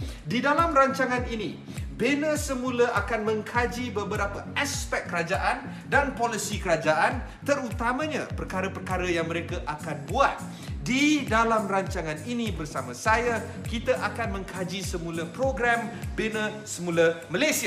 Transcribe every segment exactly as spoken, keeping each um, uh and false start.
Di dalam rancangan ini, Bina semula akan mengkaji beberapa aspek kerajaan dan polisi kerajaan, terutamanya perkara-perkara yang mereka akan buat. Di dalam rancangan ini bersama saya, kita akan mengkaji semula program Bina Semula Malaysia.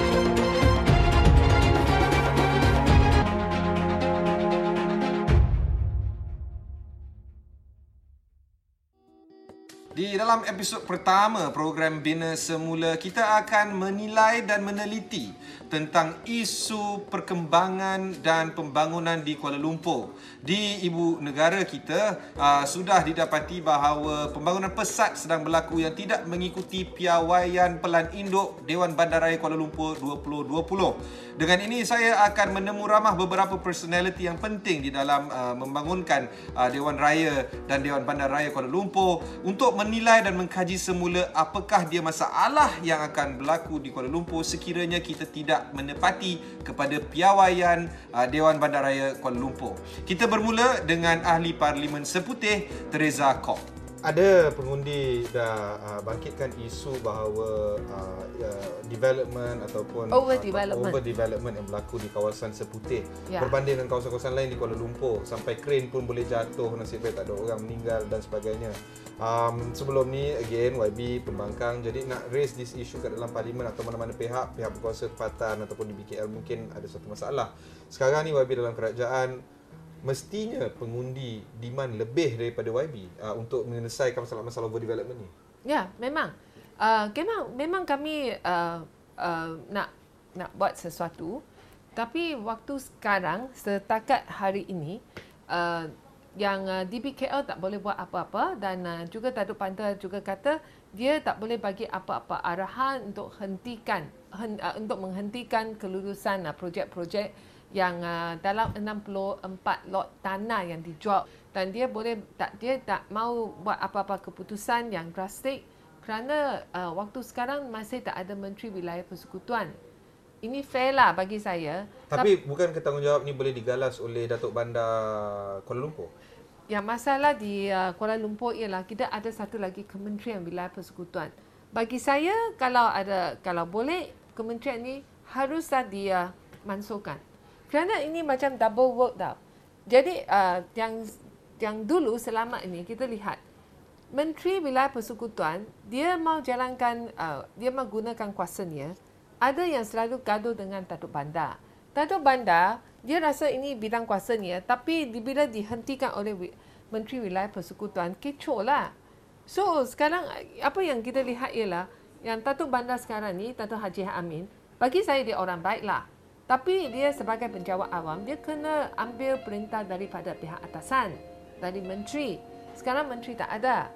Di dalam episod pertama program Bina Semula, kita akan menilai dan meneliti tentang isu perkembangan dan pembangunan di Kuala Lumpur. Di ibu negara kita, uh, sudah didapati bahawa pembangunan pesat sedang berlaku yang tidak mengikuti piawaian Pelan Induk Dewan Bandaraya Kuala Lumpur dua ribu dua puluh. Dengan ini, saya akan menemu ramah beberapa personaliti yang penting di dalam uh, membangunkan uh, Dewan Raya dan Dewan Bandaraya Kuala Lumpur untuk menilai dan mengkaji semula apakah dia masalah yang akan berlaku di Kuala Lumpur sekiranya kita tidak menepati kepada piawaian uh, Dewan Bandaraya Kuala Lumpur. Kita bermula dengan Ahli Parlimen Seputih, Teresa Kok. Ada pengundi dah uh, bangkitkan isu bahawa uh, uh, development ataupun overdevelopment. Uh, overdevelopment yang berlaku di kawasan Seputih ya. berbanding dengan kawasan-kawasan lain di Kuala Lumpur, sampai crane pun boleh jatuh, nasib baik tak ada orang meninggal dan sebagainya. Um, sebelum ni again Y B pembangkang, jadi nak raise this issue kat dalam parlimen atau mana-mana pihak, pihak berkuasa tempatan ataupun di B K L mungkin ada satu masalah. Sekarang ni Y B dalam kerajaan, mestinya pengundi demand lebih daripada Y B uh, untuk menyelesaikan masalah-masalah overdevelopment ni. Ya, memang. Uh, memang memang kami uh, uh, nak nak buat sesuatu, tapi waktu sekarang setakat hari ini uh, yang uh, D B K L tak boleh buat apa-apa, dan uh, juga Datuk Pantar juga kata dia tak boleh bagi apa-apa arahan untuk hentikan hen, uh, untuk menghentikan kelulusan uh, projek-projek yang uh, dalam enam puluh empat lot tanah yang dijual, dan dia boleh tak dia tak mau buat apa-apa keputusan yang drastik kerana uh, waktu sekarang masih tak ada Menteri Wilayah Persekutuan. Ini fair lah bagi saya. Tapi Tap- bukan tanggungjawab ni boleh digalas oleh Datuk Bandar Kuala Lumpur? Yang masalah di uh, Kuala Lumpur ialah kita ada satu lagi Kementerian Wilayah Persekutuan. Bagi saya, kalau ada kalau boleh, kementerian ni haruslah dia mansuhkan. Kerana ini macam double work tau. Jadi uh, yang yang dulu selama ini kita lihat Menteri Wilayah Persekutuan, dia mau jalankan, uh, dia mau gunakan kuasanya. Ada yang selalu gaduh dengan Datuk Bandar. Datuk Bandar, dia rasa ini bidang kuasanya, tapi bila dihentikan oleh Menteri Wilayah Persekutuan, kecoh lah. So sekarang apa yang kita lihat ialah yang Datuk Bandar sekarang ni, Datuk Haji Amin, bagi saya dia orang baik lah. Tapi dia sebagai penjawat awam, dia kena ambil perintah daripada pihak atasan, dari menteri. Sekarang menteri tak ada.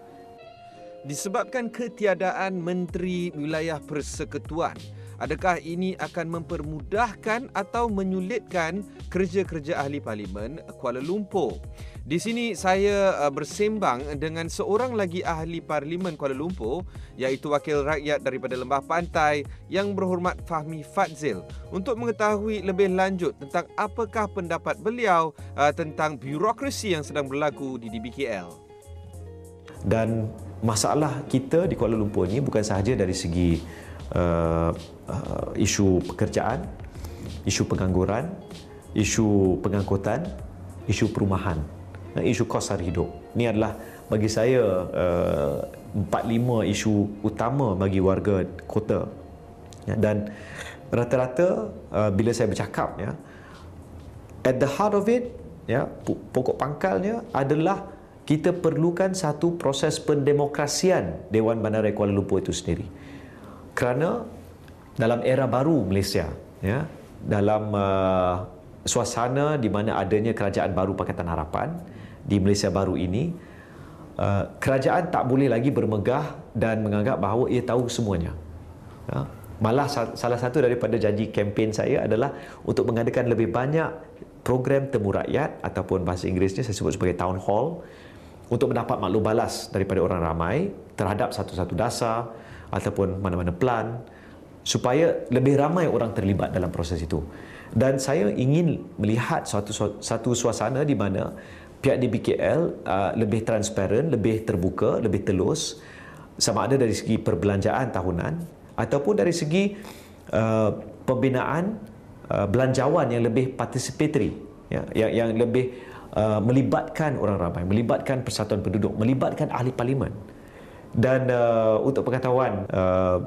Disebabkan ketiadaan Menteri Wilayah Persekutuan, adakah ini akan mempermudahkan atau menyulitkan kerja-kerja ahli parlimen Kuala Lumpur? Di sini saya bersembang dengan seorang lagi ahli parlimen Kuala Lumpur, iaitu wakil rakyat daripada Lembah Pantai, yang berhormat Fahmi Fadzil, untuk mengetahui lebih lanjut tentang apakah pendapat beliau uh, tentang birokrasi yang sedang berlaku di D B K L. Dan masalah kita di Kuala Lumpur ni bukan sahaja dari segi uh, uh, isu pekerjaan, isu pengangguran, isu pengangkutan, isu perumahan, dan isu kos sara hidup. Ini adalah bagi saya uh, empat lima isu utama bagi warga kota. Ya, dan rata-rata uh, bila saya bercakap, ya, at the heart of it, ya, pokok pangkalnya adalah kita perlukan satu proses pendemokrasian Dewan Bandaraya Kuala Lumpur itu sendiri. Kerana dalam era baru Malaysia, ya, dalam uh, suasana di mana adanya kerajaan baru Pakatan Harapan di Malaysia baru ini, uh, kerajaan tak boleh lagi bermegah dan menganggap bahawa ia tahu semuanya. Ya. Malah salah satu daripada janji kempen saya adalah untuk mengadakan lebih banyak program temu rakyat, ataupun bahasa Inggerisnya saya sebut sebagai town hall, untuk mendapat maklum balas daripada orang ramai terhadap satu-satu dasar ataupun mana-mana plan, supaya lebih ramai orang terlibat dalam proses itu. Dan saya ingin melihat suatu satu suasana di mana pihak D B K L uh, lebih transparan, lebih terbuka, lebih telus, sama ada dari segi perbelanjaan tahunan ataupun dari segi uh, pembinaan uh, belanjawan yang lebih participatory, ya, yang, yang lebih uh, melibatkan orang ramai, melibatkan persatuan penduduk, melibatkan ahli parlimen. Dan uh, untuk pengetahuan, uh,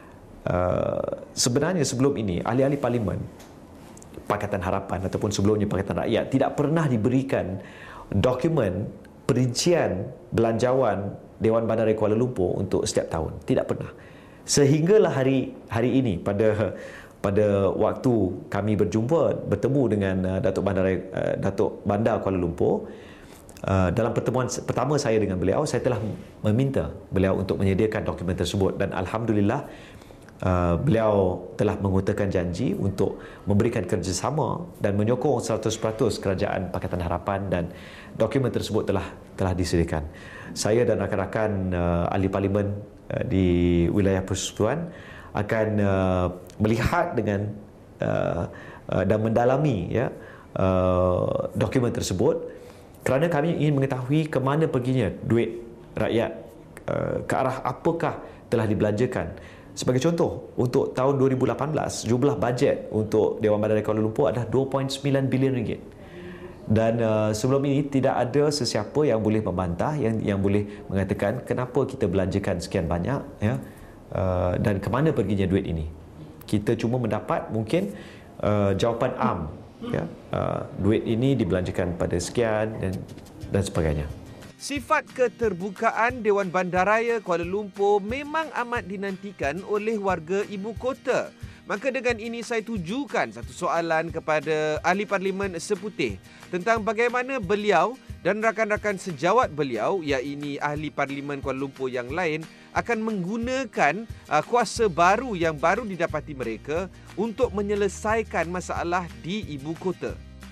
uh, sebenarnya sebelum ini ahli-ahli parlimen Pakatan Harapan ataupun sebelumnya Pakatan Rakyat tidak pernah diberikan dokumen perincian belanjawan Dewan Bandaraya Kuala Lumpur untuk setiap tahun. Tidak pernah. Sehinggalah hari hari ini pada pada waktu kami berjumpa bertemu dengan uh, Datuk Bandaraya uh, Datuk Bandar Kuala Lumpur, uh, dalam pertemuan pertama saya dengan beliau, saya telah meminta beliau untuk menyediakan dokumen tersebut dan alhamdulillah uh, beliau telah mengutakan janji untuk memberikan kerjasama dan menyokong seratus peratus kerajaan Pakatan Harapan, dan dokumen tersebut telah telah disediakan. Saya dan rakan-rakan uh, ahli parlimen uh, di wilayah persekutuan akan uh, melihat dengan uh, uh, dan mendalami ya uh, dokumen tersebut kerana kami ingin mengetahui ke mana perginya duit rakyat, uh, ke arah apakah telah dibelanjakan. Sebagai contoh, untuk tahun dua ribu lapan belas, jumlah bajet untuk Dewan Bandaraya Kuala Lumpur adalah dua perpuluhan sembilan bilion ringgit. Dan uh, sebelum ini tidak ada sesiapa yang boleh membantah, yang yang boleh mengatakan kenapa kita belanjakan sekian banyak, ya, uh, dan ke mana perginya duit ini. Kita cuma mendapat mungkin uh, jawapan am, ya, uh, duit ini dibelanjakan pada sekian dan dan sebagainya. Sifat keterbukaan Dewan Bandaraya Kuala Lumpur memang amat dinantikan oleh warga ibu kota. Maka dengan ini saya tujukan satu soalan kepada ahli parlimen Seputih tentang bagaimana beliau dan rakan-rakan sejawat beliau, iaitu ahli parlimen Kuala Lumpur yang lain, akan menggunakan uh, kuasa baru yang baru didapati mereka untuk menyelesaikan masalah di ibu kota.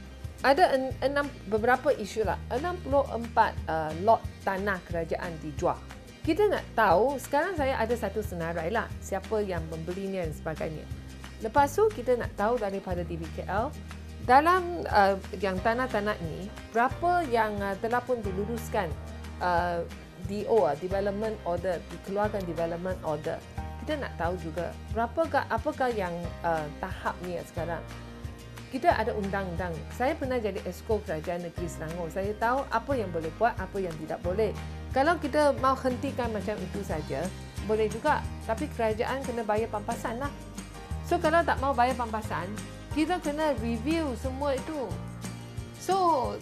Ada en, enam beberapa isu lah. enam puluh empat uh, lot tanah kerajaan dijual. Kita nak tahu, sekarang saya ada satu senarai lah, siapa yang membelinya dan sebagainya. Lepas tu kita nak tahu daripada D B K L, dalam uh, yang tanah-tanah ini, berapa yang uh, telah pun diluluskan uh, D O, Development Order, dikeluarkan Development Order. Kita nak tahu juga, berapakah, apakah yang uh, tahapnya sekarang. Kita ada undang-undang. Saya pernah jadi Esko Kerajaan Negeri Selangor. Saya tahu apa yang boleh buat, apa yang tidak boleh. Kalau kita mau hentikan macam itu saja, boleh juga. Tapi kerajaan kena bayar pampasan lah. So, kalau tak mau bayar pampasan, kita kena review semua itu. So,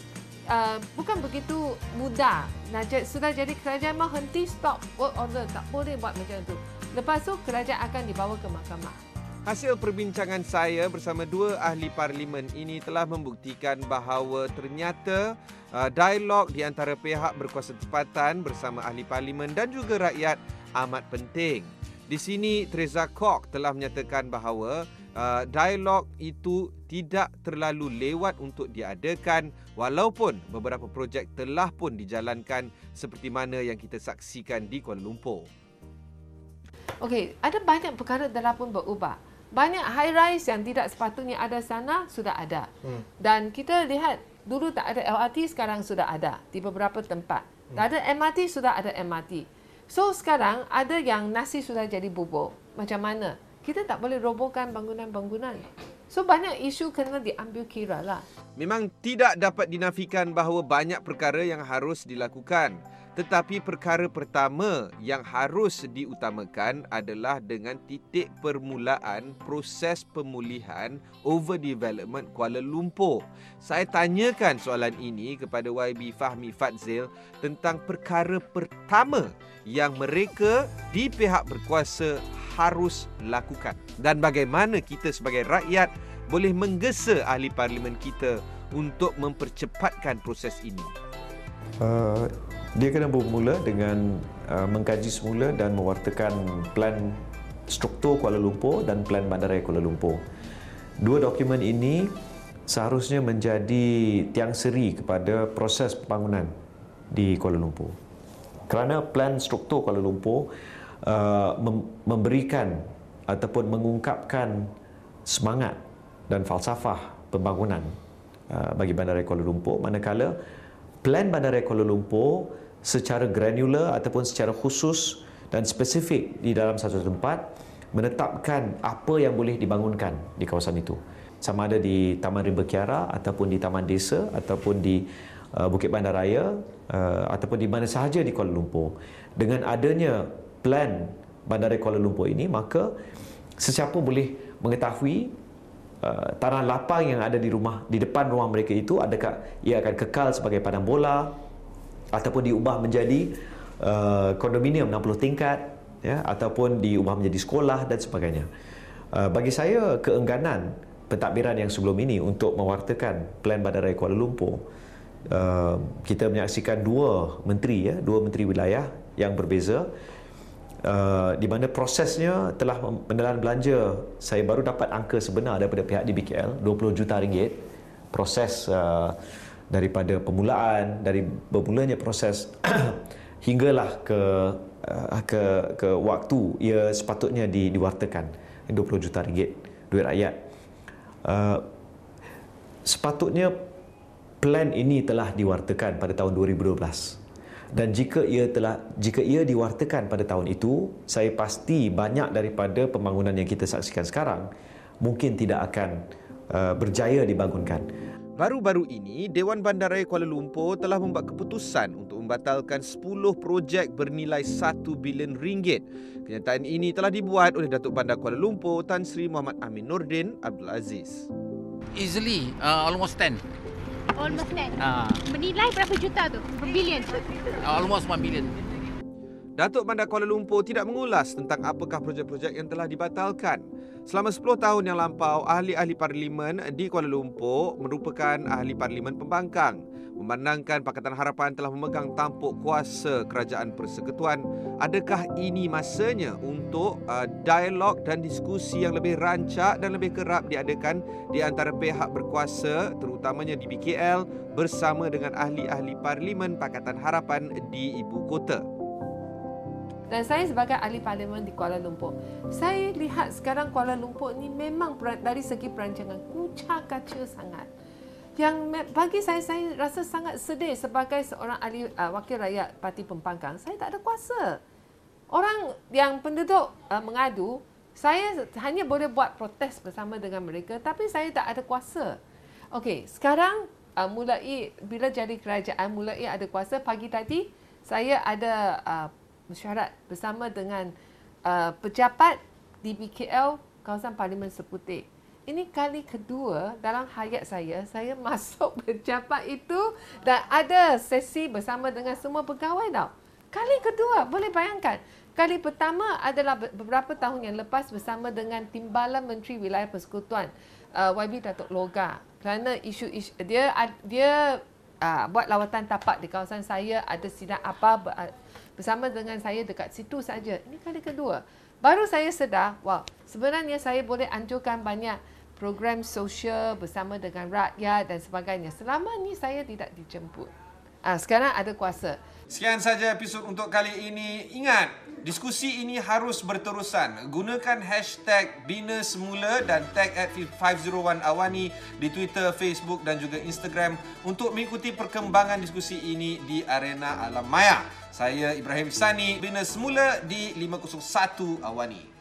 uh, bukan begitu mudah. Nah, sudah jadi kerajaan mau henti, stop work order. Tak boleh buat macam itu. Lepas tu, kerajaan akan dibawa ke mahkamah. Hasil perbincangan saya bersama dua ahli parlimen ini telah membuktikan bahawa ternyata uh, dialog di antara pihak berkuasa tempatan bersama ahli parlimen dan juga rakyat amat penting. Di sini Teresa Kok telah menyatakan bahawa uh, dialog itu tidak terlalu lewat untuk diadakan walaupun beberapa projek telah pun dijalankan seperti mana yang kita saksikan di Kuala Lumpur. Okey, ada banyak perkara telah pun berubah. Banyak high rise yang tidak sepatutnya ada sana sudah ada. Hmm. Dan kita lihat dulu tak ada L R T, sekarang sudah ada di beberapa tempat. Hmm. Tak ada M R T, sudah ada M R T. So sekarang ada yang nasi sudah jadi bubur. Macam mana? Kita tak boleh robohkan bangunan-bangunan. So banyak isu kena diambil kira lah. Memang tidak dapat dinafikan bahawa banyak perkara yang harus dilakukan. Tetapi perkara pertama yang harus diutamakan adalah dengan titik permulaan proses pemulihan overdevelopment Kuala Lumpur. Saya tanyakan soalan ini kepada Y B Fahmi Fadzil tentang perkara pertama yang mereka di pihak berkuasa harus lakukan dan bagaimana kita sebagai rakyat boleh menggesa ahli parlimen kita untuk mempercepatkan proses ini. Uh, dia kena bermula dengan uh, mengkaji semula dan mewartakan plan struktur Kuala Lumpur dan plan bandaraya Kuala Lumpur. Dua dokumen ini seharusnya menjadi tiang seri kepada proses pembangunan di Kuala Lumpur. Kerana plan struktur Kuala Lumpur uh, mem- memberikan ataupun mengungkapkan semangat dan falsafah pembangunan uh, bagi bandaraya Kuala Lumpur, manakala plan bandaraya Kuala Lumpur secara granular ataupun secara khusus dan spesifik di dalam satu tempat menetapkan apa yang boleh dibangunkan di kawasan itu. Sama ada di Taman Rimba Kiara ataupun di Taman Desa ataupun di uh, Bukit Bandaraya uh, ataupun di mana sahaja di Kuala Lumpur. Dengan adanya plan Bandaraya Kuala Lumpur ini, maka sesiapa boleh mengetahui uh, tanah lapang yang ada di rumah di depan rumah mereka itu, adakah ia akan kekal sebagai padang bola ataupun diubah menjadi uh, kondominium enam puluh tingkat, ya, ataupun diubah menjadi sekolah dan sebagainya. Uh, bagi saya, keengganan pentadbiran yang sebelum ini untuk mewartakan plan Bandaraya Kuala Lumpur, uh, kita menyaksikan dua menteri, ya, dua menteri wilayah yang berbeza, uh, di mana prosesnya telah menelan belanja. Saya baru dapat angka sebenar daripada pihak D B K L, dua puluh juta ringgit. Proses uh, daripada permulaan, dari bermulanya proses hinggalah ke uh, ke ke waktu ia sepatutnya di, diwartakan, dua puluh juta ringgit duit rakyat. Uh, sepatutnya plan ini telah diwartakan pada tahun dua ribu dua belas. Dan jika ia telah jika ia diwartakan pada tahun itu, saya pasti banyak daripada pembangunan yang kita saksikan sekarang mungkin tidak akan uh, berjaya dibangunkan. Baru-baru ini, Dewan Bandaraya Kuala Lumpur telah membuat keputusan untuk membatalkan sepuluh projek bernilai satu bilion ringgit. Kenyataan ini telah dibuat oleh Datuk Bandar Kuala Lumpur Tan Sri Muhammad Amin Nordin Abdul Aziz. Easily, uh, almost ten. Almost ten. Uh, Bernilai berapa juta tu? Berbilion? almost one billion. Datuk Bandar Kuala Lumpur tidak mengulas tentang apakah projek-projek yang telah dibatalkan. Selama sepuluh tahun yang lampau, ahli-ahli parlimen di Kuala Lumpur merupakan ahli parlimen pembangkang. Memandangkan Pakatan Harapan telah memegang tampuk kuasa kerajaan persekutuan, adakah ini masanya untuk uh, dialog dan diskusi yang lebih rancak dan lebih kerap diadakan di antara pihak berkuasa, terutamanya di B K L, bersama dengan ahli-ahli parlimen Pakatan Harapan di ibu kota? Dan saya sebagai ahli parlimen di Kuala Lumpur, saya lihat sekarang Kuala Lumpur ni memang dari segi perancangan kucar kacir sangat. Yang bagi saya, saya rasa sangat sedih sebagai seorang ahli uh, wakil rakyat Parti Pembangkang. Saya tak ada kuasa. Orang yang penduduk uh, mengadu, saya hanya boleh buat protes bersama dengan mereka, tapi saya tak ada kuasa. Okey, sekarang uh, mulai bila jadi kerajaan, mulai ada kuasa. Pagi tadi saya ada uh, mesyuarat bersama dengan uh, pejabat di B K L kawasan Parlimen Seputih. Ini kali kedua dalam hayat saya, saya masuk pejabat itu dan ada sesi bersama dengan semua pegawai tau. Kali kedua, boleh bayangkan. Kali pertama adalah beberapa tahun yang lepas bersama dengan Timbalan Menteri Wilayah Persekutuan, uh, Y B Datuk Loga. Kerana isu-isu, dia dia uh, buat lawatan tapak di kawasan saya, ada sidang apa bersama dengan saya dekat situ saja. Ini kali kedua. Baru saya sedar, wow, sebenarnya saya boleh anjurkan banyak program sosial bersama dengan rakyat dan sebagainya. Selama ni saya tidak dijemput. Ah, sekarang ada kuasa. Sekian saja episod untuk kali ini. Ingat, diskusi ini harus berterusan. Gunakan hashtag Bina Semula dan tag at lima kosong satu Awani di Twitter, Facebook dan juga Instagram untuk mengikuti perkembangan diskusi ini di arena alam maya. Saya Ibrahim Sani, Bina Semula di lima kosong satu Awani.